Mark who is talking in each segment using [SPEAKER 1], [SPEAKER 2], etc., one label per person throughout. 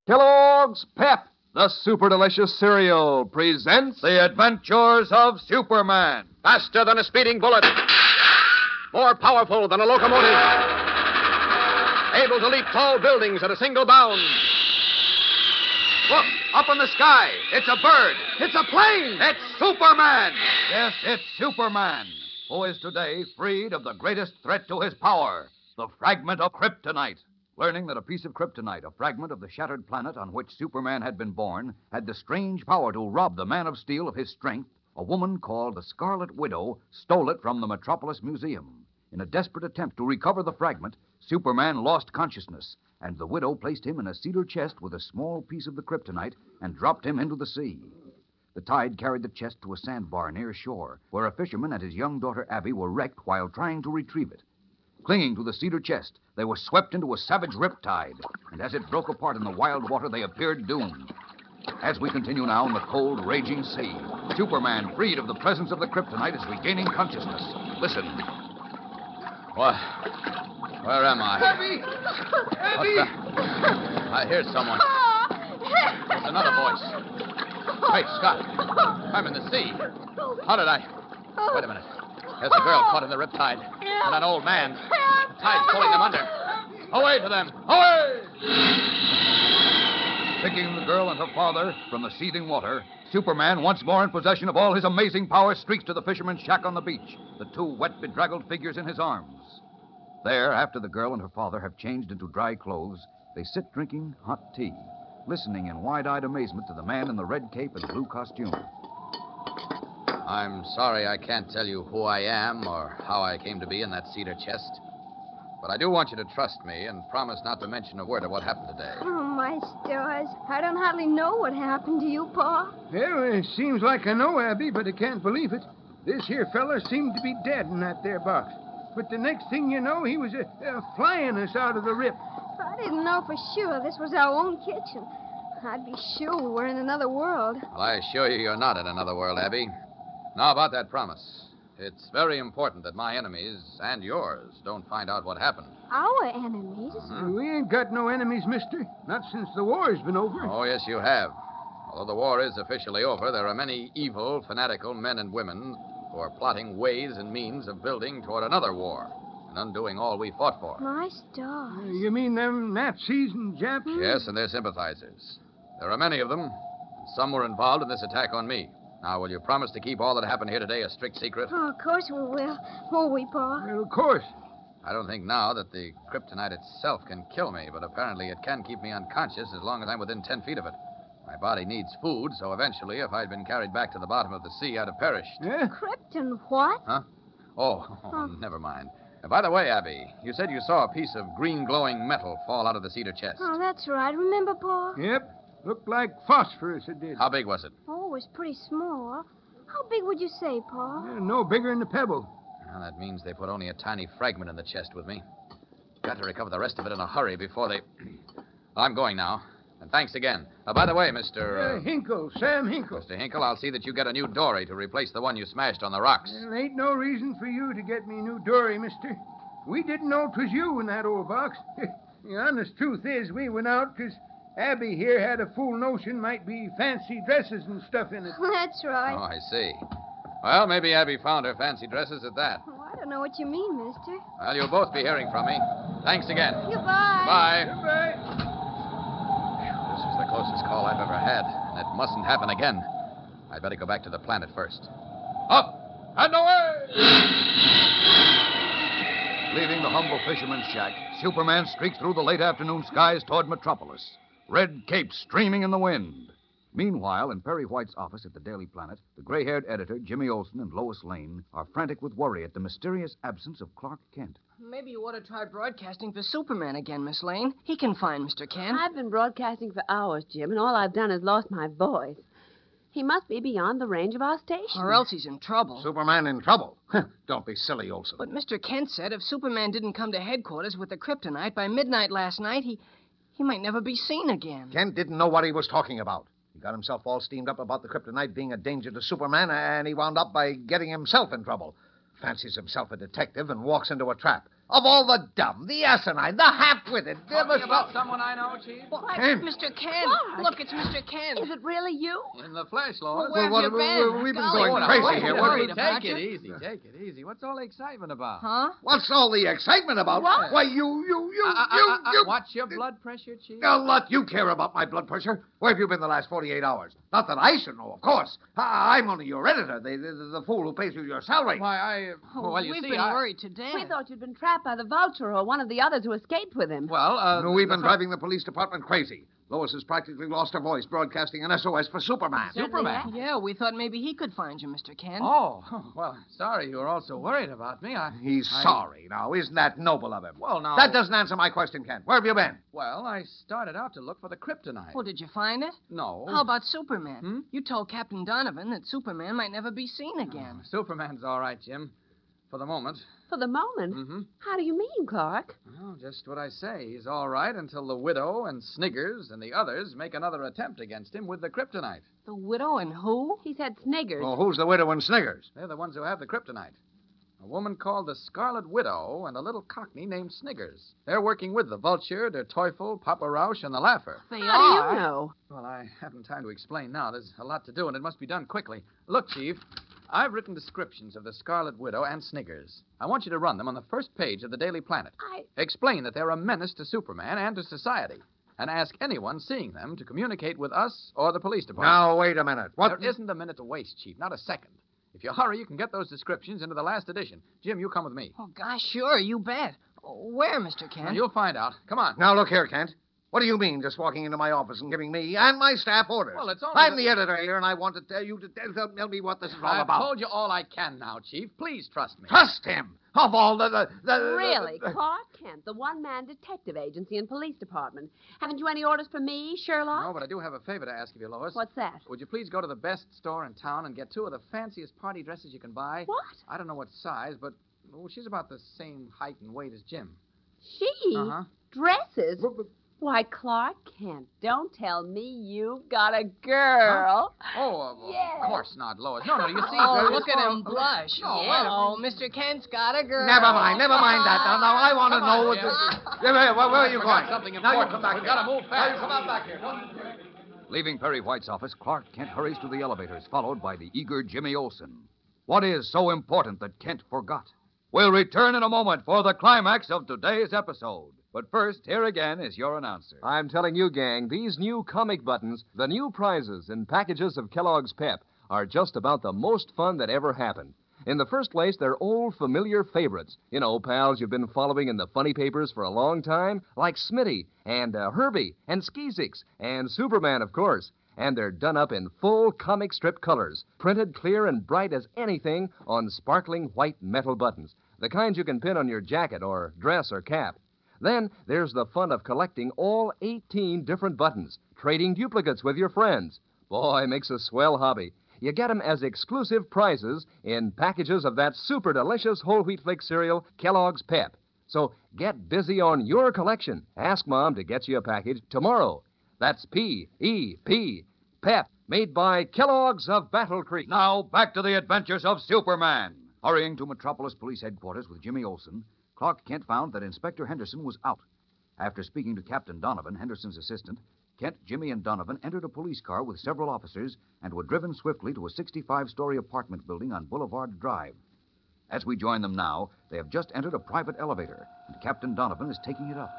[SPEAKER 1] Kellogg's Pep, the super delicious cereal, presents The Adventures of Superman.
[SPEAKER 2] Faster than a speeding bullet. More powerful than a locomotive. Able to leap tall buildings at a single bound. Look, up in the sky. It's a bird. It's a plane. It's Superman.
[SPEAKER 1] Yes, it's Superman, who is today freed of the greatest threat to his power, the fragment of kryptonite. Learning that a piece of kryptonite, a fragment of the shattered planet on which Superman had been born, had the strange power to rob the Man of Steel of his strength, a woman called the Scarlet Widow stole it from the Metropolis Museum. In a desperate attempt to recover the fragment, Superman lost consciousness, and the widow placed him in a cedar chest with a small piece of the kryptonite and dropped him into the sea. The tide carried the chest to a sandbar near shore, where a fisherman and his young daughter Abby were wrecked while trying to retrieve it. Clinging to the cedar chest, they were swept into a savage riptide, and as it broke apart in the wild water, they appeared doomed. As we continue now in the cold, raging sea, Superman, freed of the presence of the kryptonite, is regaining consciousness. Listen.
[SPEAKER 2] What? Where am I?
[SPEAKER 3] Abby! Abby!
[SPEAKER 2] I hear someone. There's another voice. Wait, Scott. I'm in the sea. How did I... Wait a minute. There's a girl caught in the riptide. And an old man. The tide's pulling them under. Away to them! Away!
[SPEAKER 1] Picking the girl and her father from the seething water, Superman, once more in possession of all his amazing power, streaks to the fisherman's shack on the beach, the two wet, bedraggled figures in his arms. There, after the girl and her father have changed into dry clothes, they sit drinking hot tea, listening in wide-eyed amazement to the man in the red cape and blue costume.
[SPEAKER 2] I'm sorry I can't tell you who I am or how I came to be in that cedar chest. But I do want you to trust me and promise not to mention a word of what happened today.
[SPEAKER 4] Oh, my stars. I don't hardly know what happened to you, Pa.
[SPEAKER 3] Well, it seems like I know, Abby, but I can't believe it. This here fella seemed to be dead in that there box. But the next thing you know, he was flying us out of the rip.
[SPEAKER 4] I didn't know for sure this was our own kitchen. I'd be sure we were in another world.
[SPEAKER 2] Well, I assure you you're not in another world, Abby. Now, about that promise. It's very important that my enemies and yours don't find out what happened.
[SPEAKER 4] Our enemies?
[SPEAKER 3] We ain't got no enemies, mister. Not since the war's been over.
[SPEAKER 2] Oh, yes, you have. Although the war is officially over, there are many evil, fanatical men and women who are plotting ways and means of building toward another war and undoing all we fought for.
[SPEAKER 4] My stars.
[SPEAKER 3] You mean them Nazis and Japs?
[SPEAKER 2] Yes, and their sympathizers. There are many of them. Some were involved in this attack on me. Now, will you promise to keep all that happened here today a strict secret?
[SPEAKER 4] Oh, of course we will. Won't we, Pa?
[SPEAKER 3] Well, of course.
[SPEAKER 2] I don't think now that the kryptonite itself can kill me, but apparently it can keep me unconscious as long as I'm within 10 feet of it. My body needs food, so eventually, if I'd been carried back to the bottom of the sea, I'd have perished.
[SPEAKER 3] Yeah?
[SPEAKER 4] Krypton what?
[SPEAKER 2] Huh? Oh, never mind. By the way, Abby, you said you saw a piece of green glowing metal fall out of the cedar chest.
[SPEAKER 4] Oh, that's right. Remember, Pa?
[SPEAKER 3] Yep. Looked like phosphorus, it did.
[SPEAKER 2] How big was it?
[SPEAKER 4] Oh, it was pretty small. How big would you say, Pa?
[SPEAKER 3] No bigger than a pebble.
[SPEAKER 2] Well, that means they put only a tiny fragment in the chest with me. Got to recover the rest of it in a hurry before they... I'm going now. And thanks again. By the way, Mr.
[SPEAKER 3] Hinkle, Sam Hinkle.
[SPEAKER 2] Mr. Hinkle, I'll see that you get a new dory to replace the one you smashed on the rocks.
[SPEAKER 3] There ain't no reason for you to get me new dory, mister. We didn't know 'twas you in that old box. The honest truth is, we went out 'cause Abby here had a fool notion might be fancy dresses and stuff in it.
[SPEAKER 4] That's right.
[SPEAKER 2] Oh, I see. Well, maybe Abby found her fancy dresses at that.
[SPEAKER 4] Oh, I don't know what you mean, mister.
[SPEAKER 2] Well, you'll both be hearing from me. Thanks again.
[SPEAKER 4] Goodbye.
[SPEAKER 2] Bye.
[SPEAKER 3] Goodbye.
[SPEAKER 2] This is the closest call I've ever had, and it mustn't happen again. I'd better go back to the planet first. Up and away!
[SPEAKER 1] Leaving the humble fisherman's shack, Superman streaks through the late afternoon skies toward Metropolis, red capes streaming in the wind. Meanwhile, in Perry White's office at the Daily Planet, the gray-haired editor, Jimmy Olsen, and Lois Lane are frantic with worry at the mysterious absence of Clark Kent.
[SPEAKER 5] Maybe you ought to try broadcasting for Superman again, Miss Lane. He can find Mr. Kent.
[SPEAKER 6] I've been broadcasting for hours, Jim, and all I've done is lost my voice. He must be beyond the range of our station.
[SPEAKER 5] Or else he's in trouble.
[SPEAKER 7] Superman in trouble? Don't be silly, Olsen.
[SPEAKER 5] But Mr. Kent said if Superman didn't come to headquarters with the kryptonite by midnight last night, he might never be seen again.
[SPEAKER 7] Kent didn't know what he was talking about. He got himself all steamed up about the kryptonite being a danger to Superman, and he wound up by getting himself in trouble. Fancies himself a detective and walks into a trap. Of all the dumb, the asinine, the half-witted,
[SPEAKER 2] Talking about someone I know, Chief?
[SPEAKER 7] Kent.
[SPEAKER 5] Mr. Ken.
[SPEAKER 6] Clark.
[SPEAKER 5] Look, it's Mr. Ken.
[SPEAKER 6] Is it really you?
[SPEAKER 2] In the flesh, Lois.
[SPEAKER 5] Well, where have you been?
[SPEAKER 7] we've been
[SPEAKER 5] Golly,
[SPEAKER 7] going
[SPEAKER 5] now,
[SPEAKER 7] crazy
[SPEAKER 5] what
[SPEAKER 7] here.
[SPEAKER 5] you
[SPEAKER 7] What-
[SPEAKER 5] worried about
[SPEAKER 2] Take it
[SPEAKER 5] you?
[SPEAKER 2] easy. Take it easy. What's all the excitement about?
[SPEAKER 5] Huh?
[SPEAKER 7] What's all the excitement about?
[SPEAKER 6] What?
[SPEAKER 7] Why, you...
[SPEAKER 2] Watch your blood pressure, Chief.
[SPEAKER 7] A lot you care about my blood pressure. Where have you been the last 48 hours? Not that I should know, of course. I'm only your editor, the fool who pays you your salary.
[SPEAKER 2] Why, I...
[SPEAKER 5] Oh,
[SPEAKER 2] well, you
[SPEAKER 5] we've
[SPEAKER 2] see,
[SPEAKER 5] been worried to death.
[SPEAKER 6] We thought you'd been trapped by the vulture or one of the others who escaped with him.
[SPEAKER 2] Well,
[SPEAKER 7] We've been driving the police department crazy. Lois has practically lost her voice broadcasting an SOS for Superman.
[SPEAKER 2] Superman?
[SPEAKER 5] Yeah, we thought maybe he could find you, Mr. Ken.
[SPEAKER 2] Oh, well, sorry you were all so worried about me.
[SPEAKER 7] He's sorry now. Isn't that noble of him?
[SPEAKER 2] Well, now...
[SPEAKER 7] That doesn't answer my question, Ken. Where have you been?
[SPEAKER 2] Well, I started out to look for the kryptonite.
[SPEAKER 5] Well, did you find it?
[SPEAKER 2] No.
[SPEAKER 5] How about Superman?
[SPEAKER 2] Hmm?
[SPEAKER 5] You told Captain Donovan that Superman might never be seen again.
[SPEAKER 2] Superman's all right, Jim. For the moment.
[SPEAKER 6] For the moment?
[SPEAKER 2] Mm-hmm.
[SPEAKER 6] How do you mean, Clark?
[SPEAKER 2] Well, just what I say. He's all right until the widow and Sniggers and the others make another attempt against him with the kryptonite.
[SPEAKER 5] The widow and who?
[SPEAKER 6] He said Sniggers.
[SPEAKER 7] Oh, who's the widow and Sniggers?
[SPEAKER 2] They're the ones who have the kryptonite. A woman called the Scarlet Widow and a little cockney named Sniggers. They're working with the Vulture, Der Teufel, Papa Rausch, and the Laugher.
[SPEAKER 5] They
[SPEAKER 6] How
[SPEAKER 5] are.
[SPEAKER 6] do you know?
[SPEAKER 2] Well, I haven't time to explain now. There's a lot to do, and it must be done quickly. Look, Chief, I've written descriptions of the Scarlet Widow and Sniggers. I want you to run them on the first page of the Daily Planet. Explain that they're a menace to Superman and to society, and ask anyone seeing them to communicate with us or the police department.
[SPEAKER 7] Now, wait a minute. What?
[SPEAKER 2] There isn't a minute to waste, Chief, not a second. If you hurry, you can get those descriptions into the last edition. Jim, you come with me.
[SPEAKER 5] Oh, gosh, sure, you bet. Where, Mr. Ken?
[SPEAKER 2] Now, you'll find out. Come on.
[SPEAKER 7] Now, look here, Kent. What do you mean, just walking into my office and giving me and my staff orders?
[SPEAKER 2] Well, it's only
[SPEAKER 7] I'm
[SPEAKER 2] the-
[SPEAKER 7] the editor here, and I want to tell you to tell me what this is all
[SPEAKER 2] I've
[SPEAKER 7] about.
[SPEAKER 2] told you all I can now, Chief. Please trust me.
[SPEAKER 7] Trust him. Of all the
[SPEAKER 6] Really? Clark Kent, the one-man detective agency and police department. Haven't you any orders for me, Sherlock?
[SPEAKER 2] No, but I do have a favor to ask of you, Lois.
[SPEAKER 6] What's that?
[SPEAKER 2] Would you please go to the best store in town and get 2 of the fanciest party dresses you can buy?
[SPEAKER 6] What?
[SPEAKER 2] I don't know what size, but she's about the same height and weight as Jim.
[SPEAKER 6] She?
[SPEAKER 2] Uh-huh.
[SPEAKER 6] Dresses? Why, Clark Kent, don't tell me you've got a girl. Yes.
[SPEAKER 2] Of course not, Lois. No, you see.
[SPEAKER 5] Oh, look at him blush.
[SPEAKER 2] No,
[SPEAKER 5] Oh, Mr. Kent's got a girl.
[SPEAKER 7] Never mind that. Now I want to know what
[SPEAKER 2] Jim.
[SPEAKER 7] where are you
[SPEAKER 2] Forgot
[SPEAKER 7] going?
[SPEAKER 2] something
[SPEAKER 7] Now you
[SPEAKER 2] important.
[SPEAKER 7] come back
[SPEAKER 2] We've
[SPEAKER 7] here.
[SPEAKER 2] gotta move
[SPEAKER 7] Now you
[SPEAKER 2] fast.
[SPEAKER 7] come on back here.
[SPEAKER 1] Leaving Perry White's office, Clark Kent hurries to the elevators, followed by the eager Jimmy Olsen. What is so important that Kent forgot? We'll return in a moment for the climax of today's episode. But first, here again is your announcer.
[SPEAKER 8] I'm telling you, gang, these new comic buttons, the new prizes in packages of Kellogg's Pep, are just about the most fun that ever happened. In the first place, they're old familiar favorites. You know, pals you've been following in the funny papers for a long time, like Smitty and Herbie and Skeezix and Superman, of course. And they're done up in full comic strip colors, printed clear and bright as anything on sparkling white metal buttons, the kinds you can pin on your jacket or dress or cap. Then there's the fun of collecting all 18 different buttons, trading duplicates with your friends. Boy, makes a swell hobby. You get 'em as exclusive prizes in packages of that super delicious whole wheat flake cereal, Kellogg's Pep. So get busy on your collection. Ask Mom to get you a package tomorrow. That's P-E-P, Pep, made by Kellogg's of Battle Creek.
[SPEAKER 1] Now, back to the adventures of Superman. Hurrying to Metropolis Police Headquarters with Jimmy Olsen, Clark Kent found that Inspector Henderson was out. After speaking to Captain Donovan, Henderson's assistant, Kent, Jimmy, and Donovan entered a police car with several officers and were driven swiftly to a 65-story apartment building on Boulevard Drive. As we join them now, they have just entered a private elevator, and Captain Donovan is taking it up.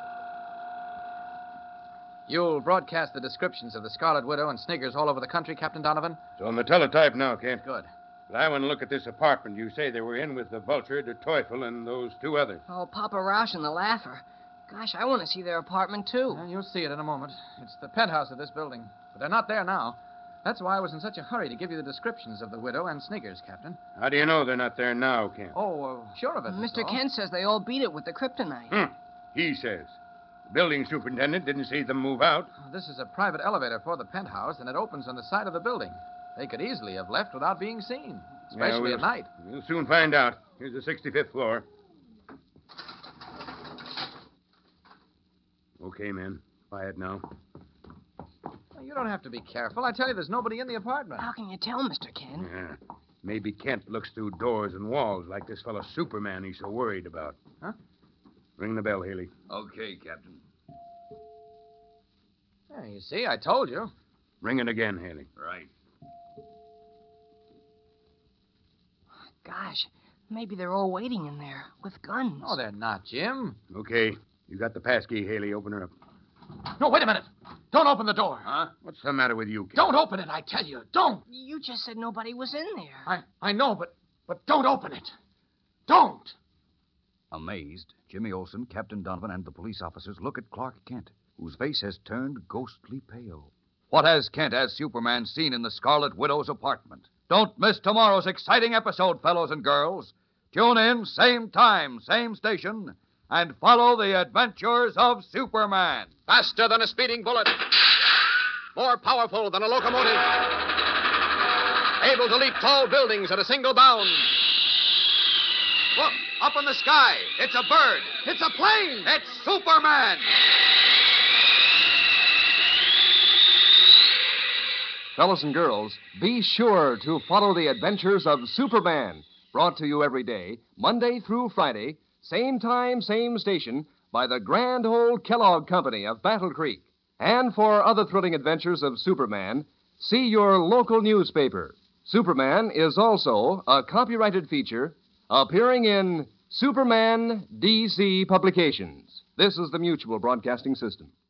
[SPEAKER 2] You'll broadcast the descriptions of the Scarlet Widow and Sniggers all over the country, Captain Donovan?
[SPEAKER 3] It's on the teletype now, Kent.
[SPEAKER 2] Good.
[SPEAKER 3] But I want to look at this apartment you say they were in with the Vulture, the Teufel, and those 2 others.
[SPEAKER 5] Oh, Papa Rausch and the Laugher. Gosh, I want to see their apartment, too.
[SPEAKER 2] Well, you'll see it in a moment. It's the penthouse of this building. But they're not there now. That's why I was in such a hurry to give you the descriptions of the widow and Sniggers, Captain.
[SPEAKER 3] How do you know they're not there now, Kent?
[SPEAKER 2] Sure of it.
[SPEAKER 5] Mr.
[SPEAKER 2] Mr.
[SPEAKER 5] Kent says they all beat it with the kryptonite.
[SPEAKER 3] He says. The building superintendent didn't see them move out.
[SPEAKER 2] This is a private elevator for the penthouse, and it opens on the side of the building. They could easily have left without being seen, especially at night.
[SPEAKER 3] We'll soon find out. Here's the 65th floor. Okay, men. Quiet now.
[SPEAKER 2] You don't have to be careful. I tell you, there's nobody in the apartment.
[SPEAKER 5] How can you tell, Mr. Kent?
[SPEAKER 3] Yeah. Maybe Kent looks through doors and walls like this fellow Superman he's so worried about.
[SPEAKER 2] Huh?
[SPEAKER 3] Ring the bell, Haley.
[SPEAKER 1] Okay, Captain.
[SPEAKER 2] Yeah, you see, I told you.
[SPEAKER 3] Ring it again, Haley.
[SPEAKER 1] Right.
[SPEAKER 5] Gosh, maybe they're all waiting in there with guns.
[SPEAKER 2] No, they're not, Jim.
[SPEAKER 3] Okay. You got the passkey, Haley. Open her up.
[SPEAKER 2] No, wait a minute. Don't open the door.
[SPEAKER 1] Huh?
[SPEAKER 3] What's the matter with you, kid?
[SPEAKER 2] Don't open it, I tell you. Don't.
[SPEAKER 5] You just said nobody was in there.
[SPEAKER 2] I know, but don't open it. Don't.
[SPEAKER 1] Amazed, Jimmy Olsen, Captain Donovan, and the police officers look at Clark Kent, whose face has turned ghostly pale. What has Kent as Superman seen in the Scarlet Widow's apartment? Don't miss tomorrow's exciting episode, fellows and girls. Tune in, same time, same station, and follow the adventures of Superman.
[SPEAKER 9] Faster than a speeding bullet. More powerful than a locomotive. Able to leap tall buildings at a single bound. Look, up in the sky. It's a bird. It's a plane.
[SPEAKER 1] It's Superman!
[SPEAKER 8] Fellas and girls, be sure to follow the adventures of Superman, brought to you every day, Monday through Friday, same time, same station, by the grand old Kellogg Company of Battle Creek. And for other thrilling adventures of Superman, see your local newspaper. Superman is also a copyrighted feature appearing in Superman DC Publications. This is the Mutual Broadcasting System.